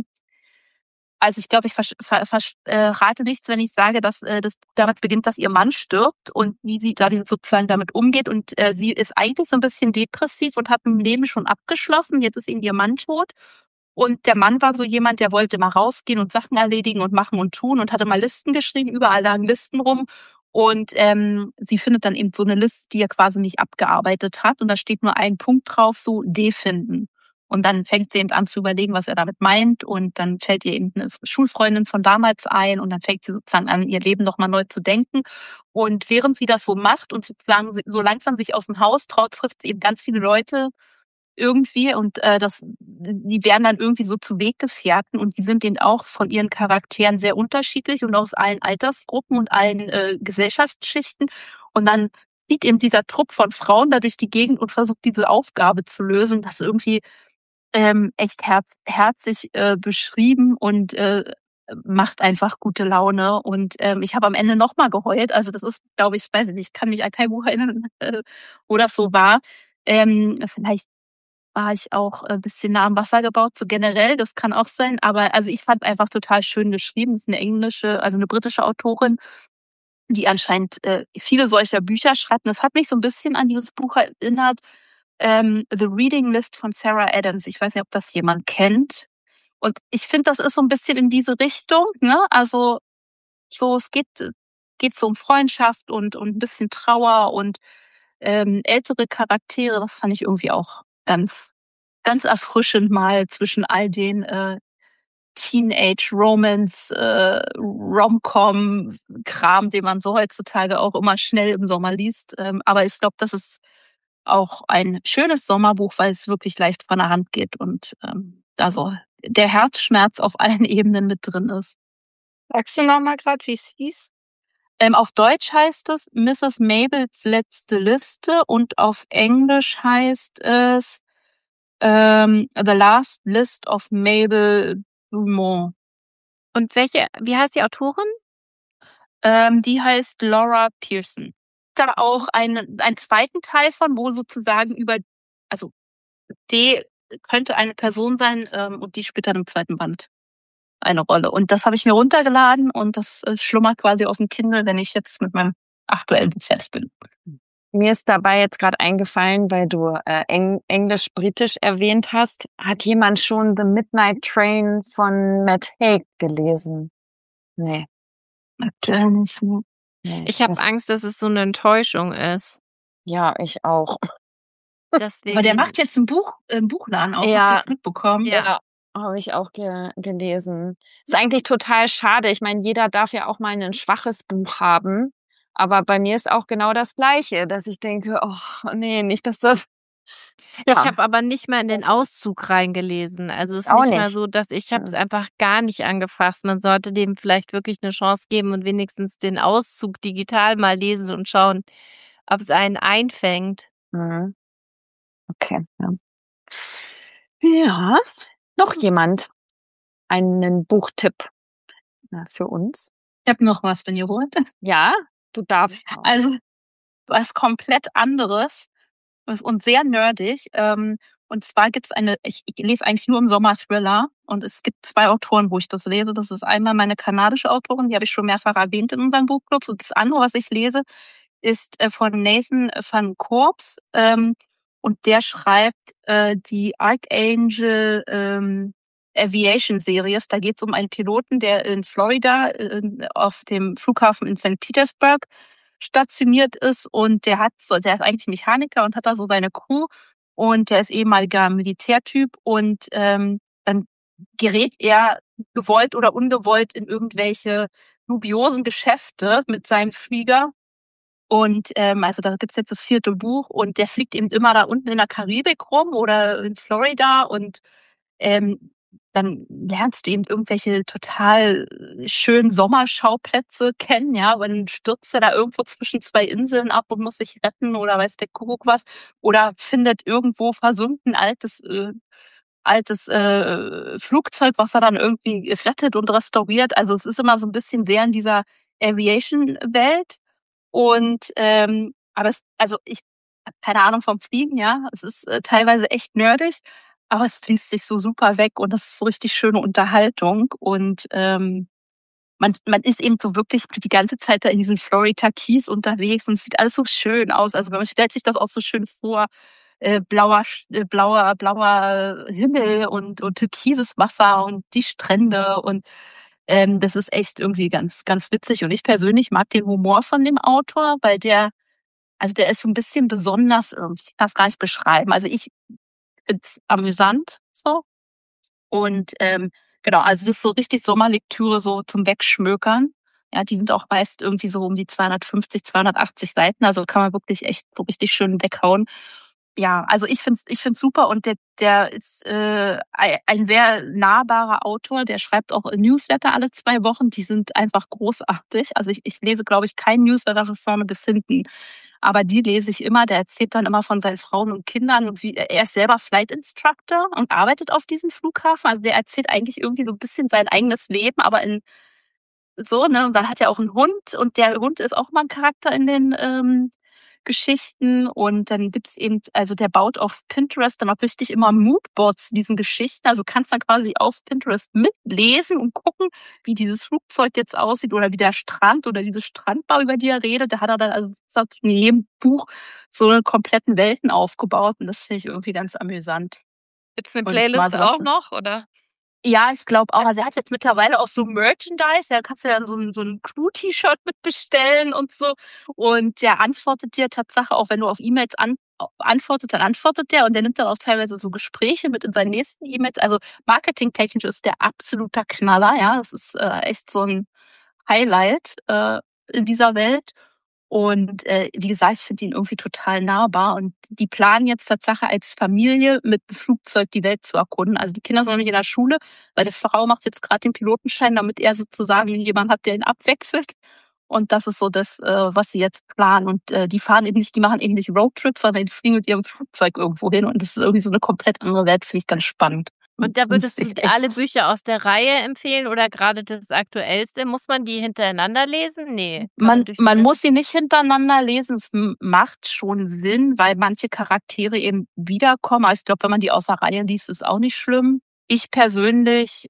also ich glaube, ich rate nichts, wenn ich sage, dass das damit beginnt, dass ihr Mann stirbt und wie sie dann sozusagen damit umgeht. Und sie ist eigentlich so ein bisschen depressiv und hat im Leben schon abgeschlossen. Jetzt ist eben ihr Mann tot. Und der Mann war so jemand, der wollte mal rausgehen und Sachen erledigen und machen und tun und hatte mal Listen geschrieben. Überall lagen Listen rum. Und sie findet dann eben so eine Liste, die er quasi nicht abgearbeitet hat. Und da steht nur ein Punkt drauf, so D finden. Und dann fängt sie eben an zu überlegen, was er damit meint. Und dann fällt ihr eben eine Schulfreundin von damals ein. Und dann fängt sie sozusagen an, ihr Leben nochmal neu zu denken. Und während sie das so macht und sozusagen so langsam sich aus dem Haus traut, trifft sie eben ganz viele Leute irgendwie. Und die werden dann irgendwie so zu Weggefährten. Und die sind eben auch von ihren Charakteren sehr unterschiedlich und aus allen Altersgruppen und allen Gesellschaftsschichten. Und dann zieht eben dieser Trupp von Frauen da durch die Gegend und versucht, diese Aufgabe zu lösen. Das irgendwie echt herzig beschrieben und macht einfach gute Laune. Und ich habe am Ende nochmal geheult. Also das ist, glaube ich, weiß ich nicht, kann mich an kein Buch erinnern, wo das so war. Vielleicht war ich auch ein bisschen nah am Wasser gebaut, so generell, das kann auch sein. Aber also ich fand einfach total schön geschrieben. Das ist eine britische Autorin, die anscheinend viele solcher Bücher schreibt. Und das hat mich so ein bisschen an dieses Buch erinnert, The Reading List von Sarah Adams. Ich weiß nicht, ob das jemand kennt. Und ich finde, das ist so ein bisschen in diese Richtung, ne? Also so, es geht so um Freundschaft und ein bisschen Trauer und ältere Charaktere. Das fand ich irgendwie auch ganz, ganz erfrischend mal zwischen all den Teenage-Romance, Rom-Com-Kram, den man so heutzutage auch immer schnell im Sommer liest. Aber ich glaube, das ist auch ein schönes Sommerbuch, weil es wirklich leicht von der Hand geht und da so der Herzschmerz auf allen Ebenen mit drin ist. Sagst du noch mal gerade, wie es hieß? Auf Deutsch heißt es Mrs. Mabels letzte Liste und auf Englisch heißt es The Last List of Mabel Dumont. Und wie heißt die Autorin? Die heißt Laura Pearson. Da auch einen zweiten Teil von, wo sozusagen also D könnte eine Person sein und die spielt dann im zweiten Band eine Rolle. Und das habe ich mir runtergeladen und das schlummert quasi auf dem Kindle, wenn ich jetzt mit meinem aktuellen Buch fertig bin. Mir ist dabei jetzt gerade eingefallen, weil du Englisch-Britisch erwähnt hast. Hat jemand schon The Midnight Train von Matt Haig gelesen? Nee. Aktuell nicht. Nee. Ich habe Angst, dass es so eine Enttäuschung ist. Ja, ich auch. Deswegen. Aber der macht jetzt einen Buchladen auf. Ja. Habt ihr das mitbekommen? Ja. Habe ich auch gelesen. Ist eigentlich total schade. Ich meine, jeder darf ja auch mal ein schwaches Buch haben. Aber bei mir ist auch genau das Gleiche, dass ich denke, oh nee, nicht, dass das... Ich habe aber nicht mal in den Auszug reingelesen. Also es ist nicht mal so, dass ich habe es einfach gar nicht angefasst. Man sollte dem vielleicht wirklich eine Chance geben und wenigstens den Auszug digital mal lesen und schauen, ob es einen einfängt. Mhm. Okay. Ja. Noch jemand? Einen Buchtipp für uns? Ich habe noch was, wenn ihr wollt. Ja, du darfst. Also was komplett anderes und sehr nerdig. Und zwar gibt's ich lese eigentlich nur im Sommer Thriller und es gibt 2 Autoren, wo ich das lese. Das ist einmal meine kanadische Autorin, die habe ich schon mehrfach erwähnt in unseren Buchclubs. Und das andere, was ich lese, ist von Nathan van Corps. Und der schreibt die Archangel Aviation Series. Da geht es um einen Piloten, der in Florida auf dem Flughafen in St. Petersburg stationiert ist und der ist eigentlich Mechaniker und hat da so seine Crew und der ist ehemaliger Militärtyp und dann gerät er gewollt oder ungewollt in irgendwelche dubiosen Geschäfte mit seinem Flieger. Und also da gibt's jetzt das 4. Buch und der fliegt eben immer da unten in der Karibik rum oder in Florida und dann lernst du eben irgendwelche total schönen Sommerschauplätze kennen, ja, und dann stürzt er da irgendwo zwischen 2 Inseln ab und muss sich retten oder weiß der Kuckuck was oder findet irgendwo versunken altes Flugzeug, was er dann irgendwie rettet und restauriert. Also es ist immer so ein bisschen sehr in dieser Aviation-Welt. Und aber ich habe keine Ahnung vom Fliegen, ja. Es ist teilweise echt nerdig, aber es liest sich so super weg und das ist so richtig schöne Unterhaltung. Und man ist eben so wirklich die ganze Zeit da in diesem Florida Keys unterwegs und es sieht alles so schön aus. Also man stellt sich das auch so schön vor, blauer Himmel und türkises Wasser und die Strände und das ist echt irgendwie ganz, ganz witzig. Und ich persönlich mag den Humor von dem Autor, weil der ist so ein bisschen besonders irgendwie. Ich kann es gar nicht beschreiben. Also ich find's amüsant so. Und genau, also das ist so richtig Sommerlektüre so zum Wegschmökern. Ja, die sind auch meist irgendwie so um die 250, 280 Seiten. Also kann man wirklich echt so richtig schön weghauen. Ja, also ich find's super und der ist ein sehr nahbarer Autor. Der schreibt auch Newsletter alle 2 Wochen. Die sind einfach großartig. Also ich lese, glaube ich, kein Newsletter von vorne bis hinten. Aber die lese ich immer. Der erzählt dann immer von seinen Frauen und Kindern und wie er ist selber Flight Instructor und arbeitet auf diesem Flughafen. Also der erzählt eigentlich irgendwie so ein bisschen sein eigenes Leben, aber in so, ne? Und dann hat er auch einen Hund und der Hund ist auch mal ein Charakter in den Geschichten und dann gibt's eben, also der baut auf Pinterest dann auch richtig immer Moodboards zu diesen Geschichten. Also du kannst dann quasi auf Pinterest mitlesen und gucken, wie dieses Flugzeug jetzt aussieht oder wie der Strand oder diese Strandbau, über die er redet. Da hat er dann also in jedem Buch so eine kompletten Welten aufgebaut und das finde ich irgendwie ganz amüsant. Gibt's eine Playlist auch noch, oder? Ja, ich glaube auch. Also er hat jetzt mittlerweile auch so Merchandise. Da kannst du dann so ein Crew-T-Shirt mit bestellen und so. Und der antwortet dir Tatsache, auch wenn du auf E-Mails antwortet, dann antwortet der und der nimmt dann auch teilweise so Gespräche mit in seinen nächsten E-Mails. Also marketingtechnisch ist der absoluter Knaller. Ja, das ist echt so ein Highlight in dieser Welt. Und wie gesagt, ich finde ihn irgendwie total nahbar. Und die planen jetzt Tatsache als Familie mit dem Flugzeug die Welt zu erkunden. Also die Kinder sind noch nicht in der Schule, weil die Frau macht jetzt gerade den Pilotenschein, damit er sozusagen jemanden hat, der ihn abwechselt. Und das ist so das, was sie jetzt planen. Und die machen eben nicht Roadtrips, sondern die fliegen mit ihrem Flugzeug irgendwo hin. Und das ist irgendwie so eine komplett andere Welt, finde ich ganz spannend. Und da würdest du alle Bücher aus der Reihe empfehlen oder gerade das Aktuellste? Muss man die hintereinander lesen? Nee. Man muss sie nicht hintereinander lesen. Es macht schon Sinn, weil manche Charaktere eben wiederkommen. Also ich glaube, wenn man die aus der Reihe liest, ist auch nicht schlimm. Ich persönlich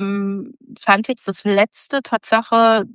fand jetzt das letzte Tatsache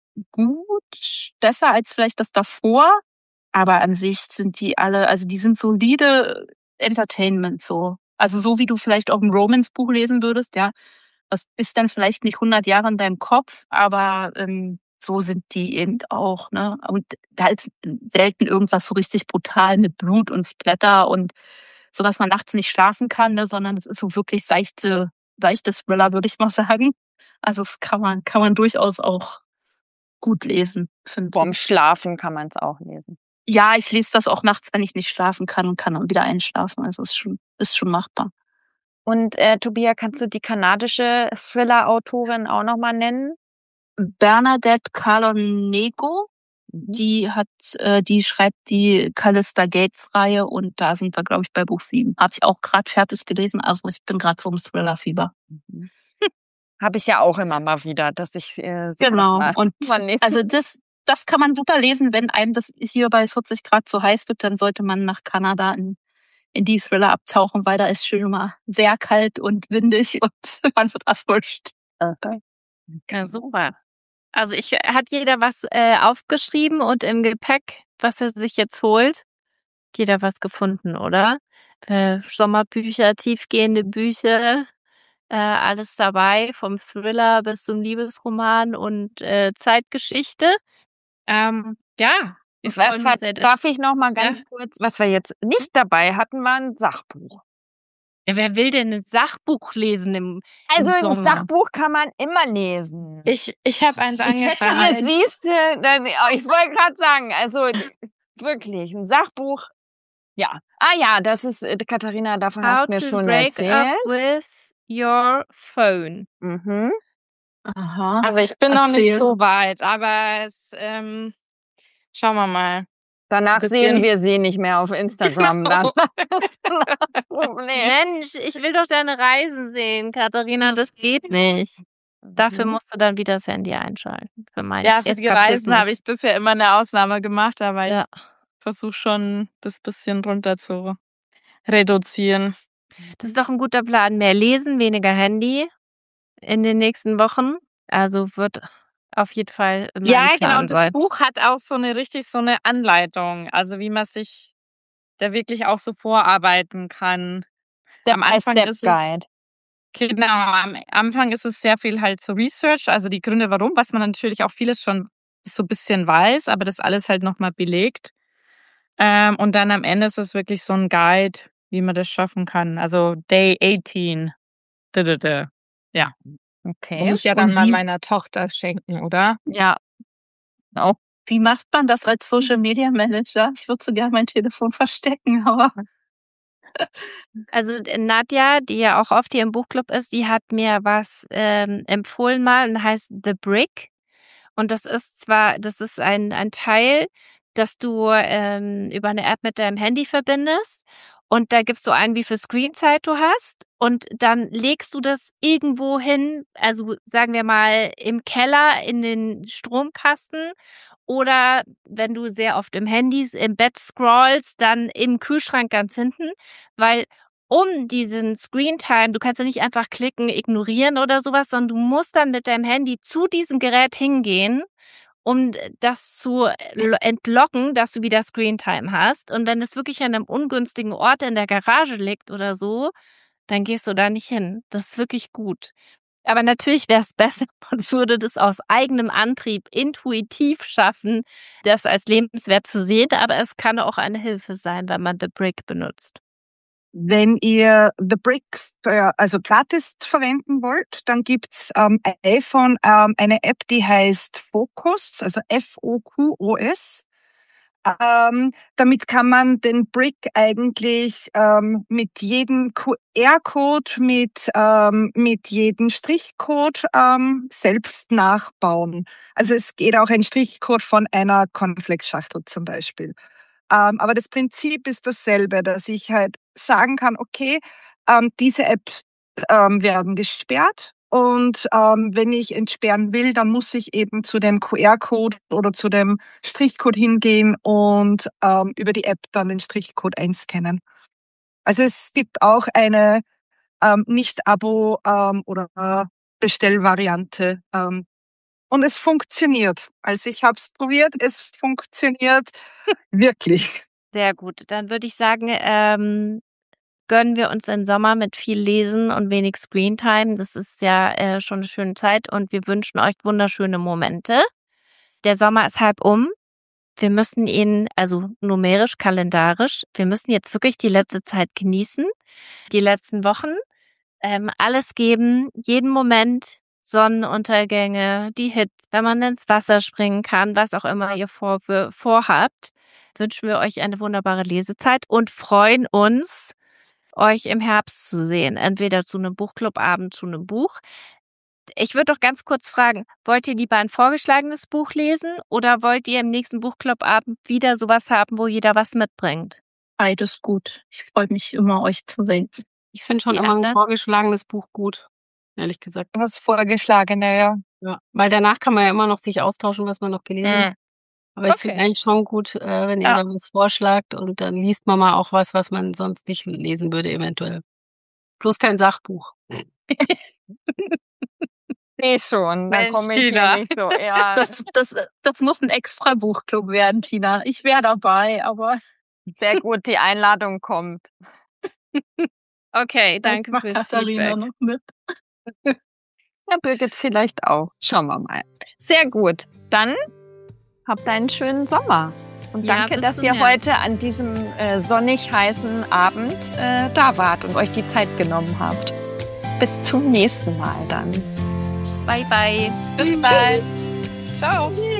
gut, besser als vielleicht das davor. Aber an sich sind die alle, also die sind solide Entertainment so. Also so wie du vielleicht auch ein Romance-Buch lesen würdest, ja. Das ist dann vielleicht nicht 100 Jahre in deinem Kopf, aber so sind die eben auch, ne. Und da ist selten irgendwas so richtig brutal mit Blut und Splatter und so, dass man nachts nicht schlafen kann, ne, sondern es ist so wirklich leichte Thriller, würde ich mal sagen. Also das kann man durchaus auch gut lesen, finde ich. Vorm Schlafen kann man es auch lesen. Ja, ich lese das auch nachts, wenn ich nicht schlafen kann und kann dann wieder einschlafen. Also ist schon machbar. Und Tobia, kannst du die kanadische Thriller-Autorin auch nochmal nennen? Bernadette Calonego, die schreibt die Callista Gates-Reihe und da sind wir, glaube ich, bei Buch 7. Habe ich auch gerade fertig gelesen, also ich bin gerade so im Thriller-Fieber. Habe ich ja auch immer mal wieder, dass ich genau. Und also das kann man super lesen, wenn einem das hier bei 40 Grad zu heiß wird, dann sollte man nach Kanada in die Thriller abtauchen, weil da ist schon immer sehr kalt und windig und man wird erfrischt. Okay. Ja, super. Also hat jeder was aufgeschrieben und im Gepäck, was er sich jetzt holt? Jeder was gefunden, oder? Sommerbücher, tiefgehende Bücher, alles dabei, vom Thriller bis zum Liebesroman und Zeitgeschichte. Ja. Darf ich noch mal ganz kurz, was wir jetzt nicht dabei hatten, war ein Sachbuch. Ja, wer will denn ein Sachbuch lesen im Sommer? Ein Sachbuch kann man immer lesen. Ich habe eins angefangen. Ich wollte gerade sagen, also wirklich, ein Sachbuch. Ja. Ah ja, das ist, Katharina, davon hast du mir schon erzählt. How to break up with your phone. Mhm. Aha. Also ich bin noch nicht so weit, aber schauen wir mal. Danach sehen wir sie nicht mehr auf Instagram. Genau. Dann. Das Problem. Mensch, ich will doch deine Reisen sehen, Katharina, das geht nicht. Dafür musst du dann wieder das Handy einschalten. Für meinen Ja, für die Reisen Eskapismus. habe ich bisher immer eine Ausnahme gemacht, aber Ja. ich versuche schon, das bisschen runter zu reduzieren. Das ist doch ein guter Plan. Mehr lesen, weniger Handy in den nächsten Wochen. Also wird auf jeden Fall mein Ja, Plan genau. Und das sein. Buch hat auch so eine Anleitung, also wie man sich da wirklich auch so vorarbeiten kann. Am Anfang ist es genau, am Anfang ist es sehr viel halt so Research, also die Gründe warum, was man natürlich auch vieles schon so ein bisschen weiß, aber das alles halt nochmal belegt. Und dann am Ende ist es wirklich so ein Guide, wie man das schaffen kann. Also Day 18. Ja. Okay. Muss ich ja dann mal meiner Tochter schenken, oder? Ja. Auch. Wie macht man das als Social Media Manager? Ich würde so gerne mein Telefon verstecken, aber. Also Nadja, die ja auch oft hier im Buchclub ist, die hat mir was empfohlen mal und heißt The Brick. Und das ist ein Teil, das du über eine App mit deinem Handy verbindest. Und da gibst du ein, wie viel Screenzeit du hast. Und dann legst du das irgendwo hin, also sagen wir mal im Keller in den Stromkasten. Oder wenn du sehr oft im Bett scrollst, dann im Kühlschrank ganz hinten. Weil um diesen Screentime, du kannst ja nicht einfach klicken, ignorieren oder sowas, sondern du musst dann mit deinem Handy zu diesem Gerät hingehen, um das zu entlocken, dass du wieder Screentime hast. Und wenn es wirklich an einem ungünstigen Ort in der Garage liegt oder so, dann gehst du da nicht hin. Das ist wirklich gut. Aber natürlich wäre es besser, man würde das aus eigenem Antrieb intuitiv schaffen, das als lebenswert zu sehen. Aber es kann auch eine Hilfe sein, wenn man The Brick benutzt. Wenn ihr The Brick also gratis verwenden wollt, dann gibt's iPhone eine App, die heißt Focus, also Focus. Damit kann man den Brick eigentlich mit jedem QR-Code, mit jedem Strichcode selbst nachbauen. Also es geht auch ein Strichcode von einer Cornflakes-Schachtel zum Beispiel. Aber das Prinzip ist dasselbe, dass ich halt sagen kann, okay, diese Apps werden gesperrt. Und wenn ich entsperren will, dann muss ich eben zu dem QR-Code oder zu dem Strichcode hingehen und über die App dann den Strichcode einscannen. Also es gibt auch eine Nicht-Abo oder Bestellvariante. Und es funktioniert. Also ich habe es probiert, es funktioniert wirklich. Sehr gut. Dann würde ich sagen, gönnen wir uns den Sommer mit viel Lesen und wenig Screentime. Das ist ja schon eine schöne Zeit und wir wünschen euch wunderschöne Momente. Der Sommer ist halb um. Wir müssen ihn, also numerisch, kalendarisch, wir müssen jetzt wirklich die letzte Zeit genießen, die letzten Wochen, alles geben, jeden Moment, Sonnenuntergänge, die Hits, wenn man ins Wasser springen kann, was auch immer ihr vorhabt, wünschen wir euch eine wunderbare Lesezeit und freuen uns, euch im Herbst zu sehen, entweder zu einem Buchclubabend, zu einem Buch. Ich würde doch ganz kurz fragen, wollt ihr lieber ein vorgeschlagenes Buch lesen oder wollt ihr im nächsten Buchclubabend wieder sowas haben, wo jeder was mitbringt? Beides gut. Ich freue mich immer, euch zu sehen. Ich finde schon immer ein vorgeschlagenes Buch gut, ehrlich gesagt. Was Vorgeschlagene, ja. Ja, weil danach kann man ja immer noch sich austauschen, was man noch gelesen hat. Aber ich finde eigentlich schon gut, wenn ihr da was vorschlagt und dann liest man mal auch was man sonst nicht lesen würde eventuell. Bloß kein Sachbuch. Nee, schon. Da komme ich hier nicht so. Ja. Das muss ein extra Buchclub werden, Tina. Ich wäre dabei, aber sehr gut, die Einladung kommt. Okay, danke fürs Katharina Feedback. noch mit. Ja, Birgit vielleicht auch. Schauen wir mal. Sehr gut. Dann habt einen schönen Sommer. Und danke, dass ihr heute an diesem sonnig heißen Abend da wart und euch die Zeit genommen habt. Bis zum nächsten Mal dann. Bye, bye. Bis bald. Ciao.